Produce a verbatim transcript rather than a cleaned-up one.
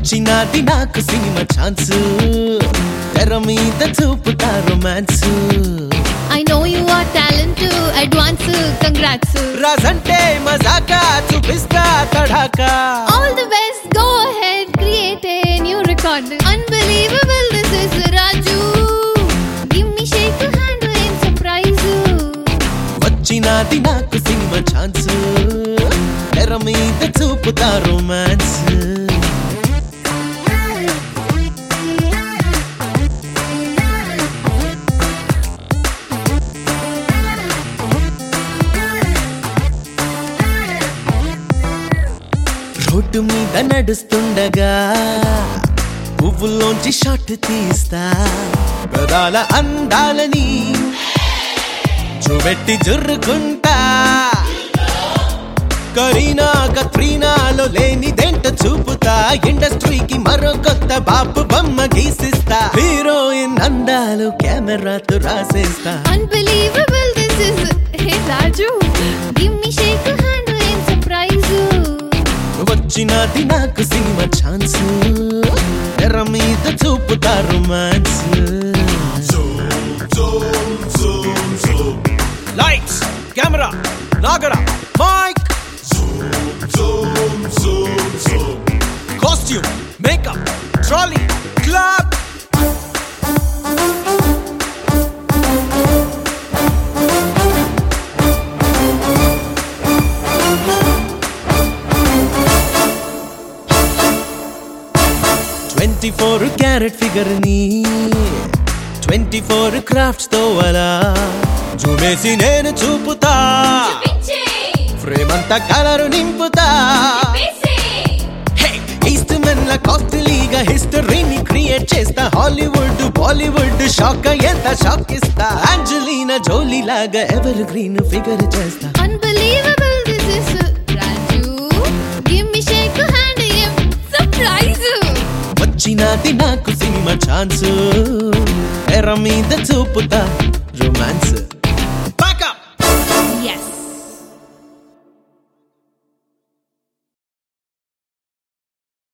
వచ్చినది నాకు cinema chance తెర మీద చూపుతా romance I know you are talented, advance, congrats. రాజంటే మజాకా చూపిస్తా తడాకా All the best, go ahead, create a new record. Unbelievable, this is Raju. Give me shake a hand and surprise. వచ్చినది నాకు సినిమా ఛాన్స్ తెర మీద చూపుతా రొమాన్స్ రోడ్డు మీద నడుస్తుండగా పువ్వుల్లోంచి షాట్ తీస్తా గదాల అందాలని చూపెట్టి జుర్రుకుంటా కరీనా కత్రీనాలో లేనిదేంట చూపుతా ఇండస్ట్రీకి మరో కొత్త బాపు బొమ్మ గీసిస్తా హీరోయిన్ అందాలు కెమెరాతో రాసేస్తా Unbelievable, this is Hey Raju. Give me shake a hand and surprise. వచ్చినది నాకు సినిమా ఛాన్స్ తెర మీద చూపుతా రొమాన్స్ లైట్స్ కెమెరా నాగరా mike costume makeup trolley clap twenty four carat figure ని ట్వంటీ ఫోర్ క్రాఫ్ట్స్ తో అలా జూమేసి నేను చూపుతా ఫ్రేమ్ అంతా కలరు నింపుతా ఈస్ట్ మెన్ ల కాస్ట్లీగా హిస్టరీని క్రియేట్ చేస్తా హాలీవుడ్ బాలీవుడ్ షాక్ ఎంత షాక్ ఇస్తా అంజలీనా జోలీ లాగా ఎవర్ గ్రీన్ ఫిగర్ చేస్తా Unbelievable, this is Raju. Give me shake a hand and surprise. వచ్చినది నాకు సినిమా ఛాన్స్ తెర మీద చూపుతా రొమాన్స్ Yes.